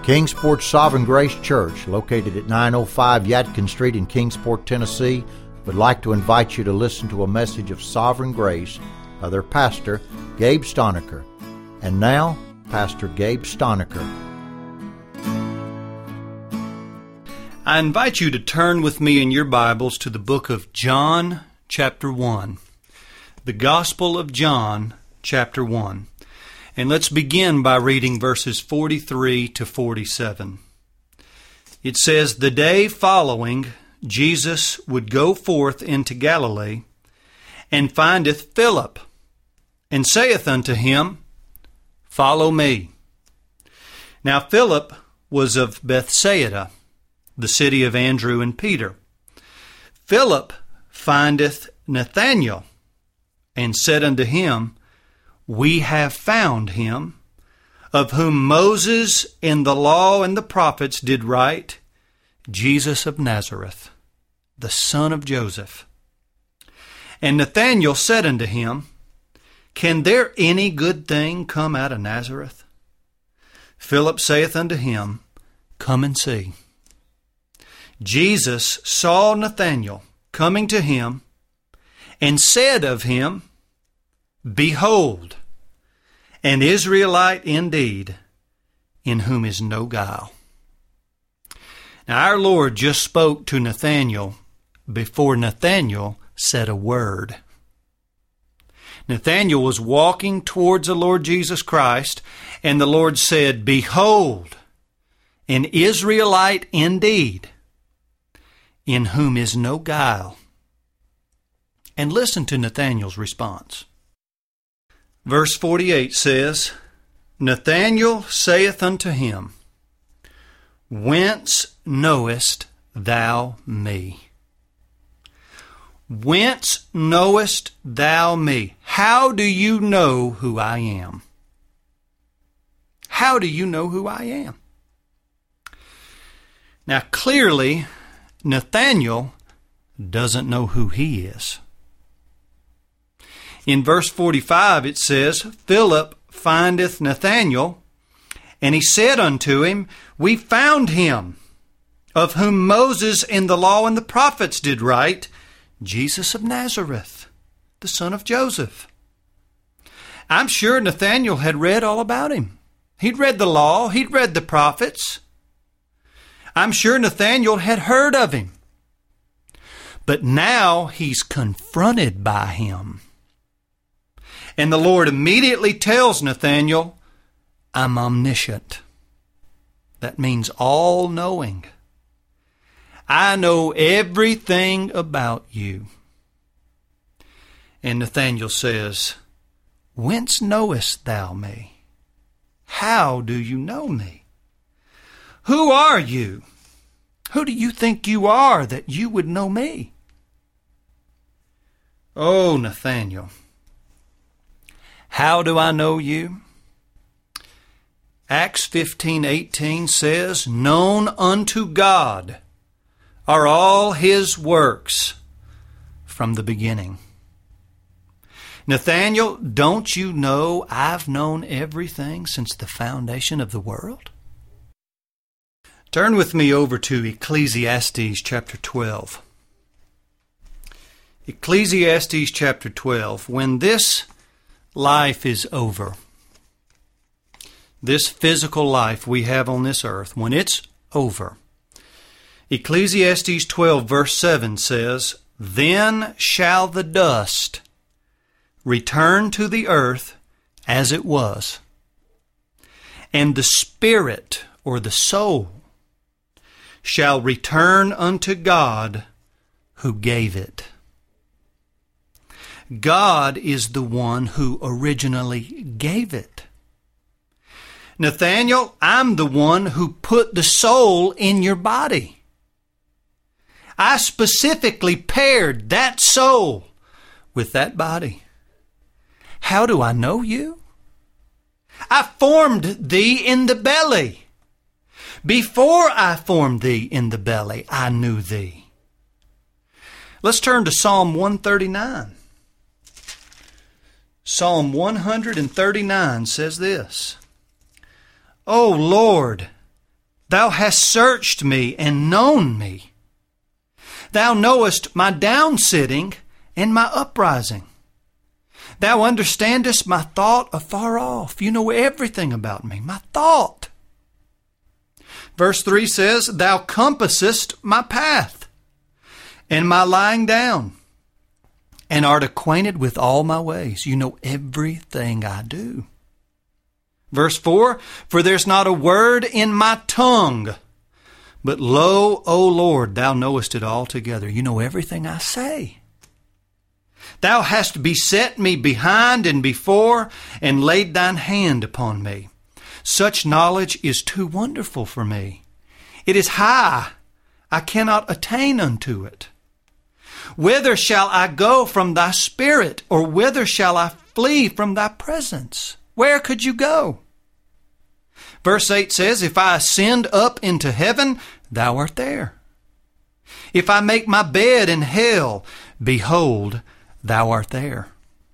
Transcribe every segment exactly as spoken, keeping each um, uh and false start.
Kingsport Sovereign Grace Church, located at nine oh five Yadkin Street in Kingsport, Tennessee, would like to invite you to listen to a message of sovereign grace by their pastor, Gabe Stonecker. And now, Pastor Gabe Stonecker. I invite you to turn with me in your Bibles to the book of John, chapter one. The Gospel of John, chapter one. And let's begin by reading verses forty-three to forty-seven. It says, "The day following, Jesus would go forth into Galilee, and findeth Philip, and saith unto him, Follow me. Now Philip was of Bethsaida, the city of Andrew and Peter. Philip findeth Nathanael, and said unto him, We have found him, of whom Moses in the law and the prophets did write, Jesus of Nazareth, the son of Joseph. And Nathanael said unto him, Can there any good thing come out of Nazareth? Philip saith unto him, Come and see. Jesus saw Nathanael coming to him, and said of him, Behold, an Israelite indeed, in whom is no guile. Now our Lord just spoke to Nathanael before Nathanael said a word. Nathanael was walking towards the Lord Jesus Christ, and the Lord said, Behold, an Israelite indeed, in whom is no guile. And listen to Nathanael's response. Verse forty-eight says, Nathanael saith unto him, Whence knowest thou me? Whence knowest thou me? How do you know who I am? How do you know who I am? Now clearly, Nathanael doesn't know who he is. In verse forty-five it says, Philip findeth Nathanael, and he said unto him, We found him, of whom Moses in the law and the prophets did write, Jesus of Nazareth, the son of Joseph. I'm sure Nathanael had read all about him. He'd read the law, he'd read the prophets. I'm sure Nathanael had heard of him. But now he's confronted by him. And the Lord immediately tells Nathanael, I'm omniscient. That means all-knowing. I know everything about you. And Nathanael says, Whence knowest thou me? How do you know me? Who are you? Who do you think you are that you would know me? Oh, Nathanael, how do I know you? Acts fifteen eighteen says, Known unto God are all His works from the beginning. Nathanael, don't you know I've known everything since the foundation of the world? Turn with me over to Ecclesiastes chapter twelve. Ecclesiastes chapter twelve. When this life is over, this physical life we have on this earth, when it's over, Ecclesiastes twelve verse seven says, Then shall the dust return to the earth as it was, and the spirit or the soul shall return unto God who gave it. God is the one who originally gave it. Nathanael, I'm the one who put the soul in your body. I specifically paired that soul with that body. How do I know you? I formed thee in the belly. Before I formed thee in the belly, I knew thee. Let's turn to Psalm one thirty-nine. Psalm one thirty-nine says this, O Lord, Thou hast searched me and known me. Thou knowest my downsitting and my uprising. Thou understandest my thought afar off. You know everything about me, my thought. Verse three says, Thou compassest my path and my lying down, and art acquainted with all my ways. You know everything I do. Verse four, For there's not a word in my tongue, but lo, O Lord, thou knowest it altogether. You know everything I say. Thou hast beset me behind and before, and laid thine hand upon me. Such knowledge is too wonderful for me. It is high. I cannot attain unto it. Whither shall I go from thy spirit, or whither shall I flee from thy presence? Where could you go? Verse eight says, If I ascend up into heaven, thou art there. If I make my bed in hell, behold, thou art there.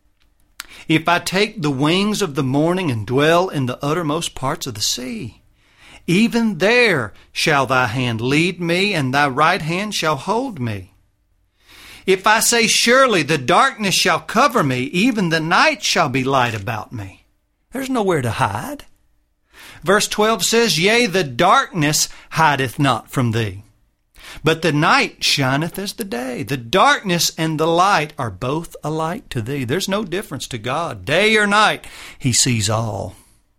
If I take the wings of the morning and dwell in the uttermost parts of the sea, even there shall thy hand lead me, and thy right hand shall hold me. If I say, Surely the darkness shall cover me, even the night shall be light about me. There's nowhere to hide. Verse twelve says, Yea, the darkness hideth not from thee, but the night shineth as the day. The darkness and the light are both alike to thee. There's no difference to God. Day or night, he sees all.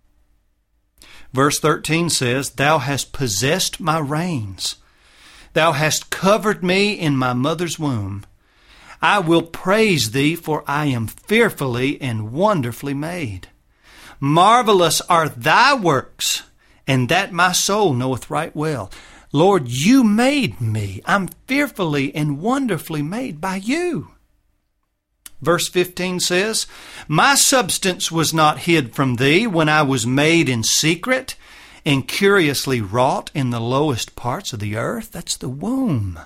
Verse thirteen says, Thou hast possessed my reins. Thou hast covered me in my mother's womb. I will praise thee, for I am fearfully and wonderfully made. Marvelous are thy works, and that my soul knoweth right well. Lord, you made me. I'm fearfully and wonderfully made by you. Verse fifteen says, My substance was not hid from thee when I was made in secret and curiously wrought in the lowest parts of the earth. That's the womb.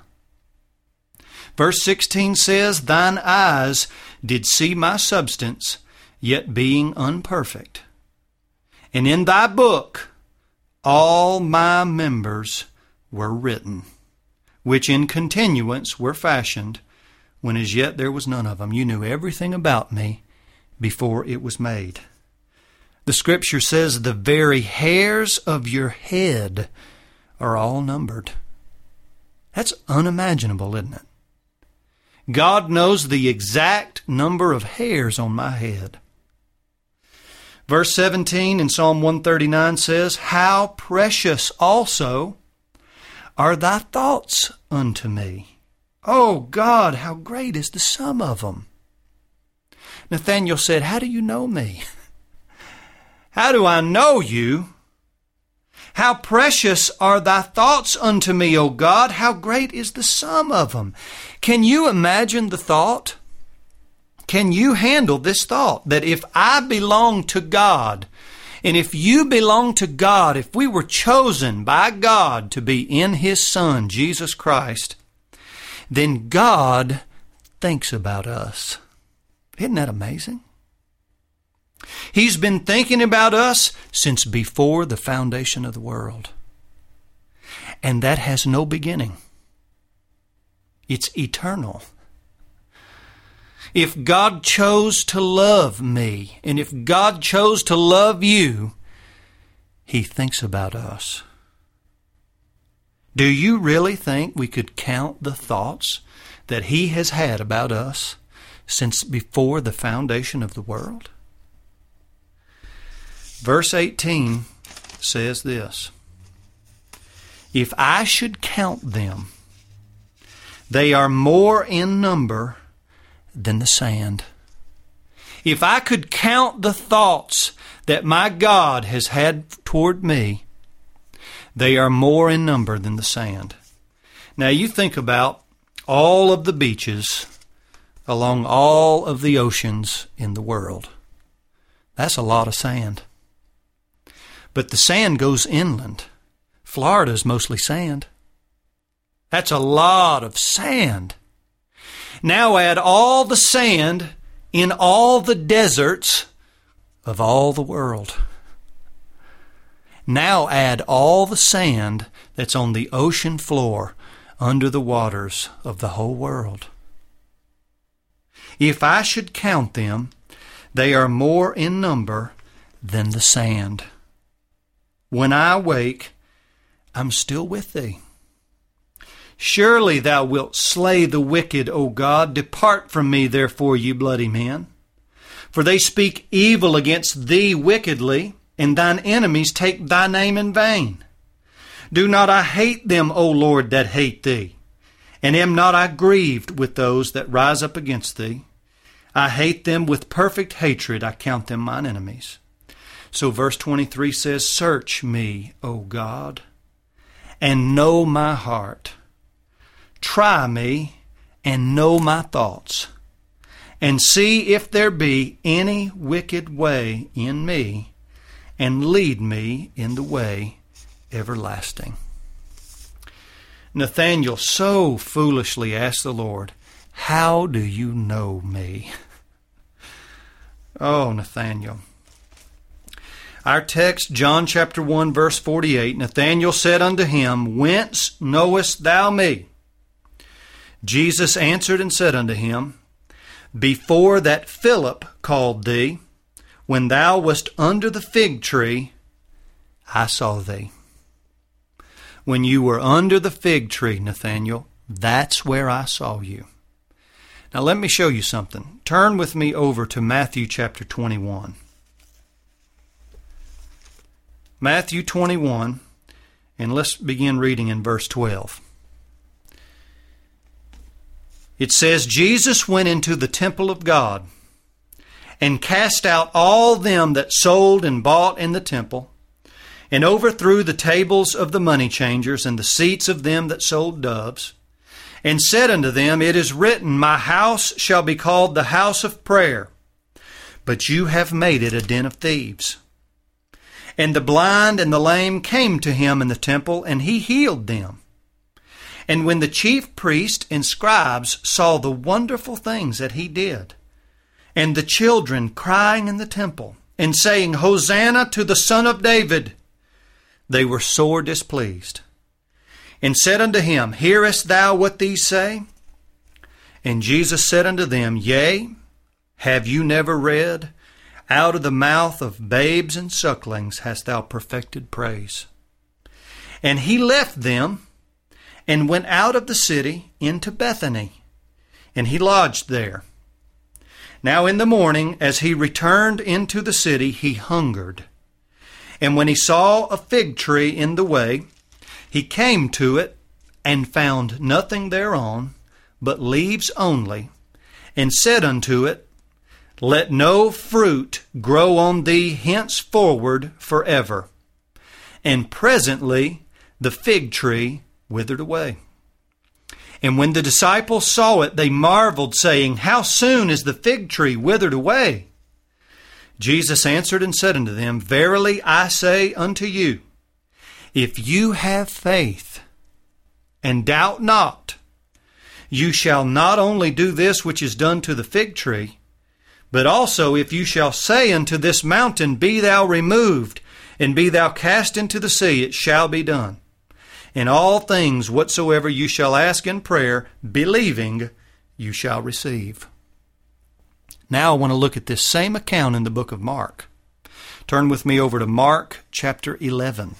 Verse sixteen says, Thine eyes did see my substance, yet being unperfect. And in thy book all my members were written, which in continuance were fashioned, when as yet there was none of them. You knew everything about me before it was made. The Scripture says the very hairs of your head are all numbered. That's unimaginable, isn't it? God knows the exact number of hairs on my head. Verse seventeen in Psalm one thirty-nine says, How precious also are thy thoughts unto me. Oh God, how great is the sum of them. Nathanael said, How do you know me? How do I know you? How precious are thy thoughts unto me, O God. How great is the sum of them. Can you imagine the thought? Can you handle this thought that if I belong to God, and if you belong to God, if we were chosen by God to be in His Son, Jesus Christ, then God thinks about us. Isn't that amazing? He's been thinking about us since before the foundation of the world. And that has no beginning. It's eternal. If God chose to love me, and if God chose to love you, He thinks about us. Do you really think we could count the thoughts that He has had about us since before the foundation of the world? Verse eighteen says this, If I should count them, they are more in number than the sand. If I could count the thoughts that my God has had toward me, they are more in number than the sand. Now you think about all of the beaches along all of the oceans in the world. That's a lot of sand. But the sand goes inland. Florida's mostly sand. That's a lot of sand. Now add all the sand in all the deserts of all the world. Now add all the sand that's on the ocean floor under the waters of the whole world. If I should count them, they are more in number than the sand. When I wake, I'm still with thee. Surely thou wilt slay the wicked, O God. Depart from me, therefore, ye bloody men. For they speak evil against thee wickedly, and thine enemies take thy name in vain. Do not I hate them, O Lord, that hate thee? And am not I grieved with those that rise up against thee? I hate them with perfect hatred. I count them mine enemies. So verse twenty-three says, Search me, O God, and know my heart. Try me and know my thoughts, and see if there be any wicked way in me, and lead me in the way everlasting. Nathanael so foolishly asked the Lord, How do you know me? Oh, Nathanael. Our text, John chapter one, verse forty-eight, Nathanael said unto him, Whence knowest thou me? Jesus answered and said unto him, Before that Philip called thee, when thou wast under the fig tree, I saw thee. When you were under the fig tree, Nathanael, that's where I saw you. Now let me show you something. Turn with me over to Matthew chapter twenty-one. Matthew twenty-one, and let's begin reading in verse twelve. It says, Jesus went into the temple of God, and cast out all them that sold and bought in the temple, and overthrew the tables of the money changers and the seats of them that sold doves, and said unto them, It is written, My house shall be called the house of prayer, but you have made it a den of thieves. And the blind and the lame came to him in the temple, and he healed them. And when the chief priests and scribes saw the wonderful things that he did, and the children crying in the temple, and saying, Hosanna to the Son of David, they were sore displeased, and said unto him, Hearest thou what these say? And Jesus said unto them, Yea, have you never read, Out of the mouth of babes and sucklings hast thou perfected praise? And he left them, and went out of the city into Bethany, and he lodged there. Now in the morning, as he returned into the city, he hungered. And when he saw a fig tree in the way, he came to it, and found nothing thereon, but leaves only, and said unto it, Let no fruit grow on thee henceforward forever. And presently the fig tree withered away. And when the disciples saw it, they marveled, saying, How soon is the fig tree withered away? Jesus answered and said unto them, Verily I say unto you, if you have faith, and doubt not, you shall not only do this which is done to the fig tree, but also if you shall say unto this mountain, Be thou removed, and be thou cast into the sea, it shall be done. In all things whatsoever you shall ask in prayer, believing, you shall receive. Now I want to look at this same account in the book of Mark. Turn with me over to Mark chapter eleven.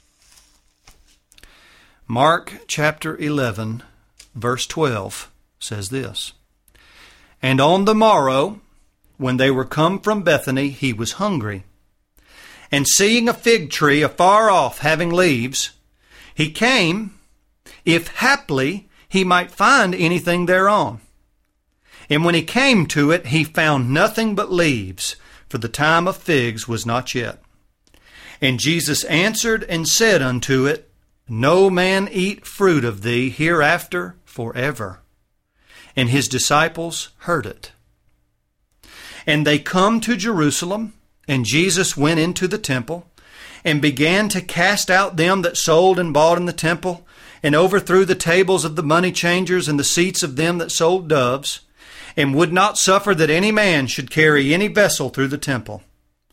Mark chapter eleven, verse twelve says this, And on the morrow, when they were come from Bethany, he was hungry. And seeing a fig tree afar off having leaves, he came, if haply he might find anything thereon. And when he came to it, he found nothing but leaves, for the time of figs was not yet. And Jesus answered and said unto it, No man eat fruit of thee hereafter forever. And his disciples heard it. And they come to Jerusalem, and Jesus went into the temple, and began to cast out them that sold and bought in the temple, and overthrew the tables of the money changers and the seats of them that sold doves, and would not suffer that any man should carry any vessel through the temple.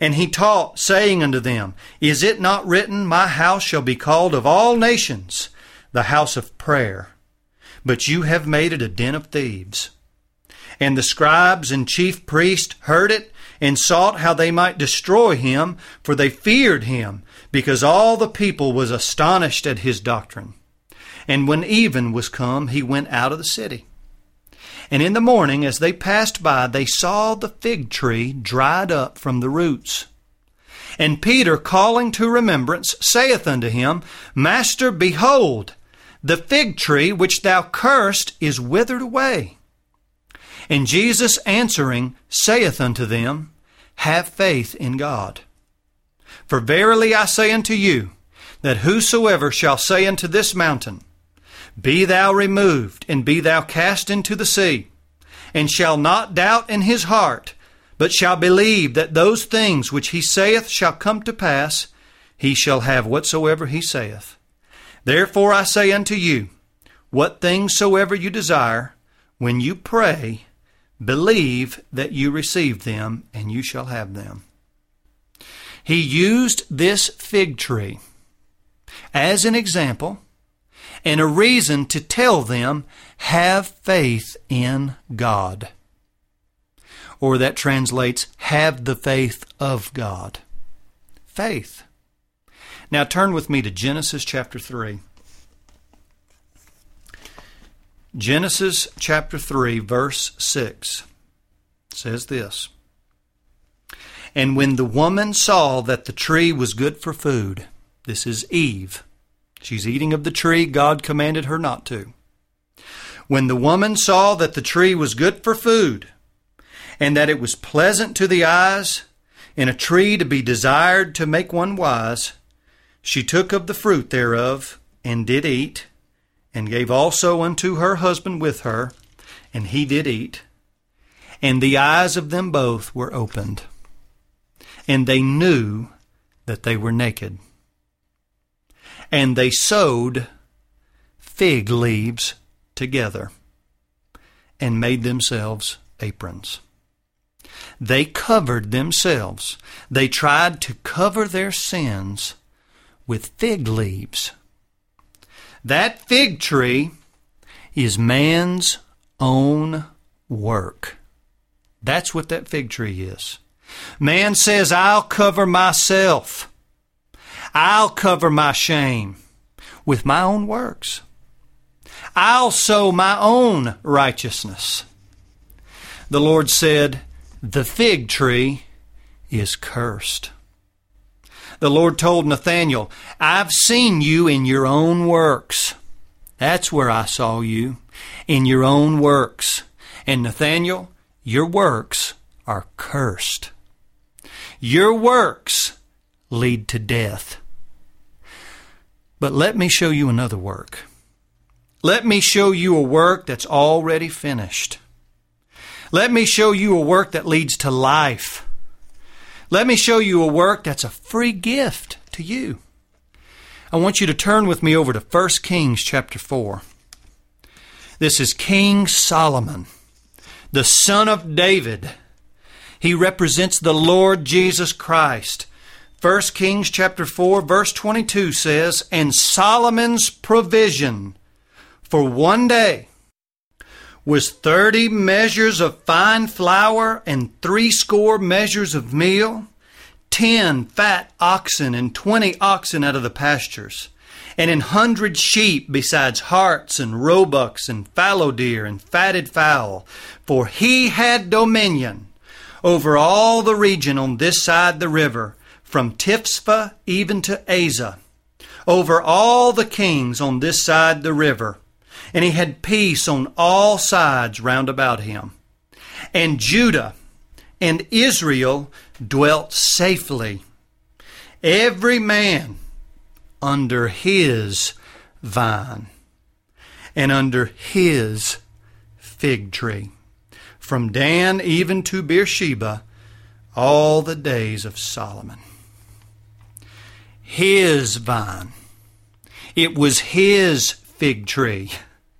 And he taught, saying unto them, Is it not written, My house shall be called of all nations the house of prayer? But you have made it a den of thieves. And the scribes and chief priests heard it, and sought how they might destroy him, for they feared him, because all the people was astonished at his doctrine. And when even was come, he went out of the city. And in the morning, as they passed by, they saw the fig tree dried up from the roots. And Peter, calling to remembrance, saith unto him, Master, behold, the fig tree which thou cursed is withered away. And Jesus answering saith unto them, Have faith in God. For verily I say unto you, that whosoever shall say unto this mountain, Be thou removed, and be thou cast into the sea, and shall not doubt in his heart, but shall believe that those things which he saith shall come to pass, he shall have whatsoever he saith. Therefore I say unto you, what things soever you desire, when you pray, believe that you receive them, and you shall have them. He used this fig tree as an example and a reason to tell them, have faith in God. Or that translates, have the faith of God. Faith. Now turn with me to Genesis chapter three. Genesis chapter three, verse six says this, And when the woman saw that the tree was good for food, this is Eve. She's eating of the tree God commanded her not to. When the woman saw that the tree was good for food, and that it was pleasant to the eyes, and a tree to be desired to make one wise, she took of the fruit thereof, and did eat, and gave also unto her husband with her, and he did eat. And the eyes of them both were opened, and they knew that they were naked. And they sewed fig leaves together, and made themselves aprons. They covered themselves. They tried to cover their sins with fig leaves. That fig tree is man's own work. That's what that fig tree is. Man says, I'll cover myself. I'll cover my shame with my own works. I'll sow my own righteousness. The Lord said, the fig tree is cursed. The Lord told Nathanael, I've seen you in your own works. That's where I saw you, in your own works. And Nathanael, your works are cursed. Your works lead to death. But let me show you another work. Let me show you a work that's already finished. Let me show you a work that leads to life. Let me show you a work that's a free gift to you. I want you to turn with me over to First Kings chapter four. This is King Solomon, the son of David. He represents the Lord Jesus Christ. First Kings chapter four, verse twenty-two says, And Solomon's provision for one day was thirty measures of fine flour and threescore measures of meal, ten fat oxen and twenty oxen out of the pastures, and an hundred sheep besides harts and roebucks and fallow deer and fatted fowl. For he had dominion over all the region on this side the river, from Tiphsah even to Asa, over all the kings on this side the river. And he had peace on all sides round about him. And Judah and Israel dwelt safely, every man under his vine and under his fig tree, from Dan even to Beersheba, all the days of Solomon. His vine. It was his fig tree.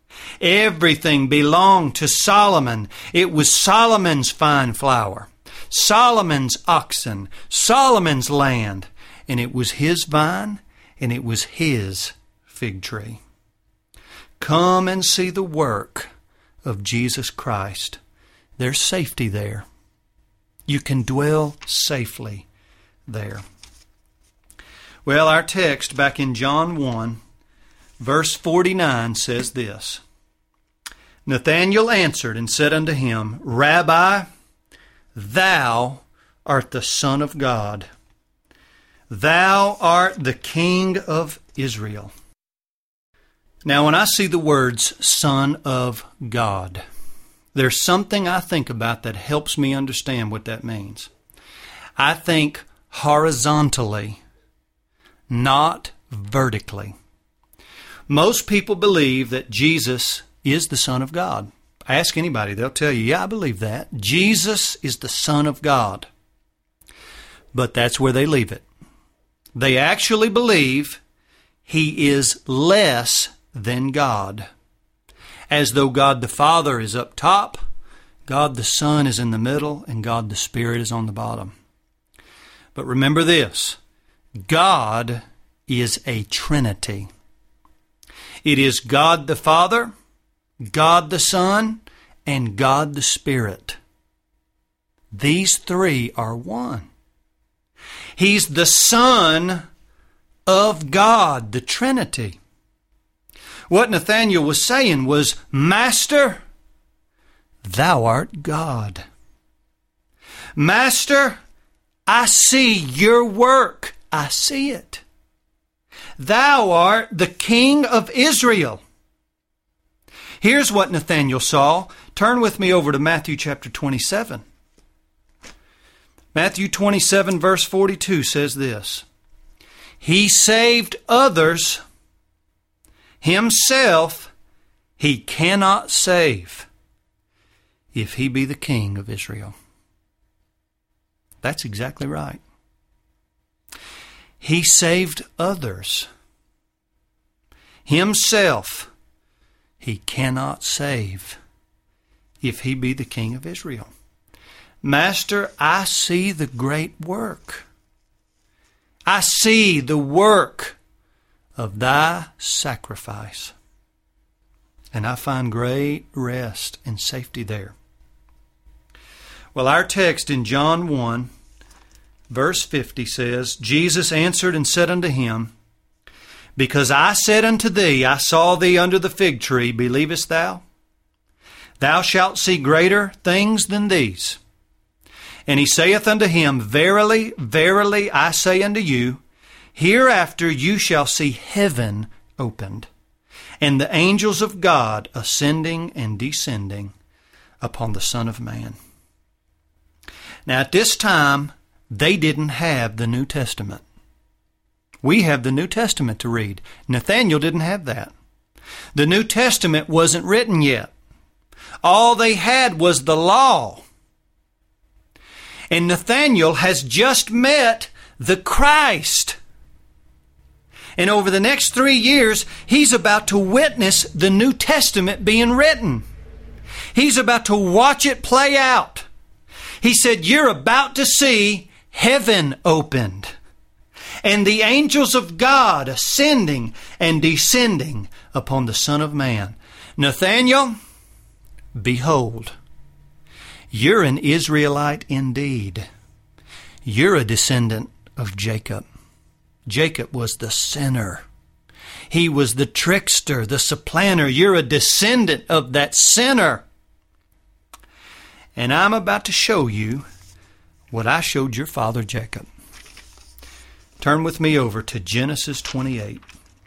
Everything belonged to Solomon. It was Solomon's fine flour, Solomon's oxen, Solomon's land. And it was his vine, and it was his fig tree. Come and see the work of Jesus Christ. There's safety there. You can dwell safely there. Well, our text back in John one, verse forty-nine says this. Nathanael answered and said unto him, Rabbi, thou art the Son of God. Thou art the King of Israel. Now, when I see the words Son of God, there's something I think about that helps me understand what that means. I think horizontally, not vertically. Most people believe that Jesus is the Son of God. Ask anybody, they'll tell you, yeah, I believe that. Jesus is the Son of God. But that's where they leave it. They actually believe He is less than God. As though God the Father is up top, God the Son is in the middle, and God the Spirit is on the bottom. But remember this, God is a Trinity. It is God the Father, God the Son, and God the Spirit. These three are one. He's the Son of God, the Trinity. What Nathanael was saying was, Master, thou art God. Master, I see your work. I see it. Thou art the King of Israel. Here's what Nathanael saw. Turn with me over to Matthew chapter twenty-seven. Matthew twenty-seven verse forty-two says this. He saved others. Himself he cannot save if he be the King of Israel. That's exactly right. He saved others. Himself he cannot save if he be the King of Israel. Master, I see the great work. I see the work of thy sacrifice. And I find great rest and safety there. Well, our text in John one, verse fifty says, Jesus answered and said unto him, Because I said unto thee, I saw thee under the fig tree, believest thou? Thou shalt see greater things than these. And he saith unto him, Verily, verily, I say unto you, hereafter you shall see heaven opened, and the angels of God ascending and descending upon the Son of Man. Now at this time, they didn't have the New Testament. We have the New Testament to read. Nathanael didn't have that. The New Testament wasn't written yet. All they had was the law. And Nathanael has just met the Christ. And over the next three years, he's about to witness the New Testament being written. He's about to watch it play out. He said, you're about to see heaven opened, and the angels of God ascending and descending upon the Son of Man. Nathanael, behold, you're an Israelite indeed. You're a descendant of Jacob. Jacob was the sinner. He was the trickster, the supplanter. You're a descendant of that sinner. And I'm about to show you what I showed your father Jacob. Turn with me over to Genesis twenty-eight.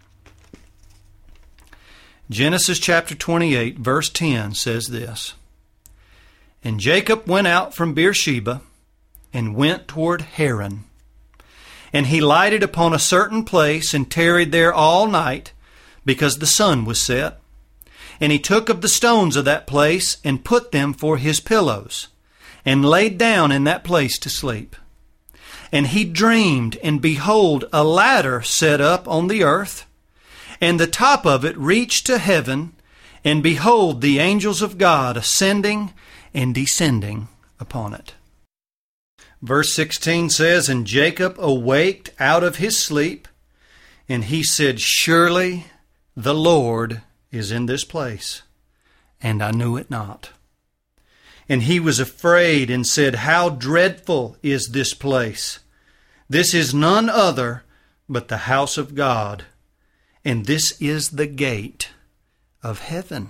Genesis chapter twenty-eight, verse ten says this. And Jacob went out from Beersheba and went toward Haran. And he lighted upon a certain place and tarried there all night, because the sun was set. And he took of the stones of that place and put them for his pillows, and laid down in that place to sleep. And he dreamed, and behold, a ladder set up on the earth, and the top of it reached to heaven, and behold, the angels of God ascending and descending upon it. Verse sixteen says, "And Jacob awaked out of his sleep, and he said, Surely the Lord is in this place, and I knew it not. And he was afraid and said, How dreadful is this place! This is none other but the house of God, and this is the gate of heaven."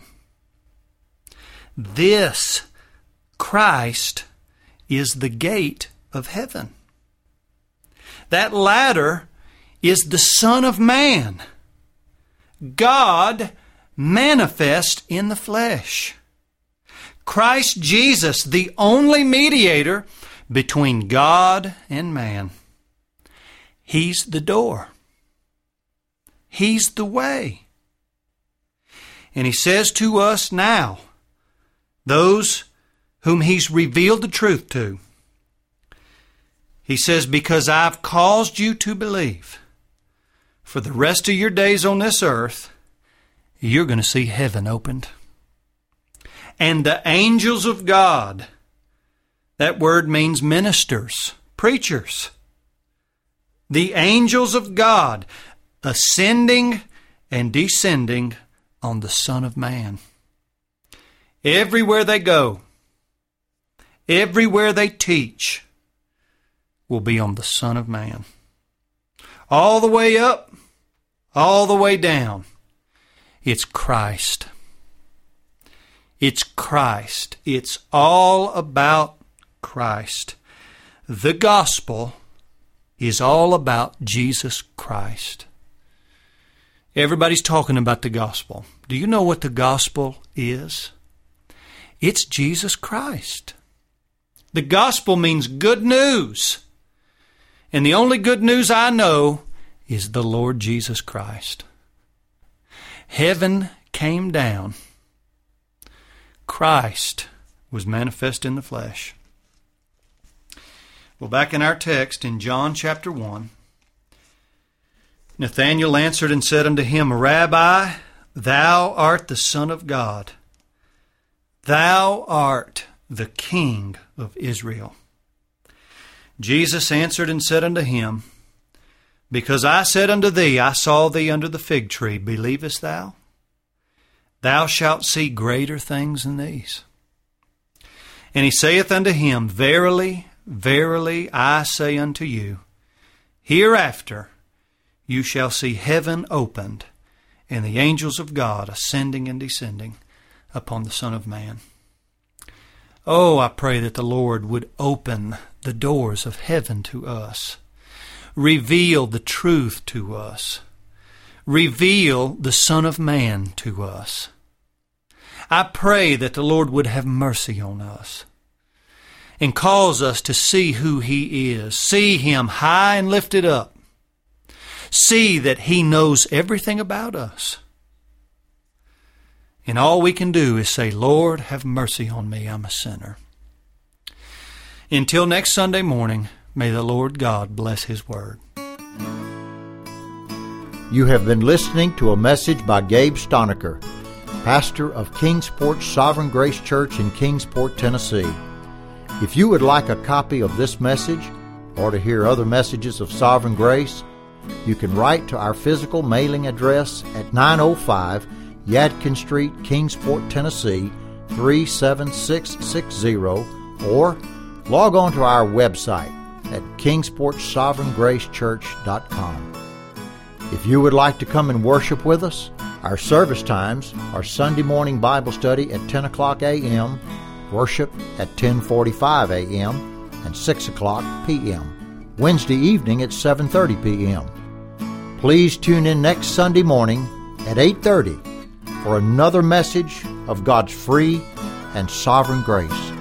This Christ is the gate of heaven. That ladder is the Son of Man, God manifest in the flesh. Christ Jesus, the only mediator between God and man. He's the door. He's the way. And He says to us now, those whom He's revealed the truth to, He says, because I've caused you to believe, for the rest of your days on this earth, you're going to see heaven opened. And the angels of God, that word means ministers, preachers. The angels of God ascending and descending on the Son of Man. Everywhere they go, everywhere they teach, will be on the Son of Man. All the way up, all the way down, it's Christ. It's Christ. It's all about Christ. The gospel is all about Jesus Christ. Everybody's talking about the gospel. Do you know what the gospel is? It's Jesus Christ. The gospel means good news. And the only good news I know is the Lord Jesus Christ. Heaven came down. Christ was manifest in the flesh. Well, back in our text in John chapter one, Nathanael answered and said unto him, Rabbi, thou art the Son of God. Thou art the King of Israel. Jesus answered and said unto him, Because I said unto thee, I saw thee under the fig tree, believest thou? Thou shalt see greater things than these. And he saith unto him, Verily, verily, I say unto you, hereafter you shall see heaven opened, and the angels of God ascending and descending upon the Son of Man. Oh, I pray that the Lord would open the doors of heaven to us, reveal the truth to us, reveal the Son of Man to us. I pray that the Lord would have mercy on us and cause us to see who He is, see Him high and lifted up, see that He knows everything about us. And all we can do is say, Lord, have mercy on me, I'm a sinner. Until next Sunday morning, may the Lord God bless His Word. You have been listening to a message by Gabe Stonecker, pastor of Kingsport Sovereign Grace Church in Kingsport, Tennessee. If you would like a copy of this message or to hear other messages of Sovereign Grace, you can write to our physical mailing address at nine oh five Yadkin Street, Kingsport, Tennessee, three seven six six zero, or log on to our website at kingsport sovereign grace church dot com. If you would like to come and worship with us, our service times are Sunday morning Bible study at ten o'clock a.m., worship at ten forty-five a.m., and six o'clock p.m., Wednesday evening at seven thirty p.m. Please tune in next Sunday morning at eight thirty for another message of God's free and sovereign grace.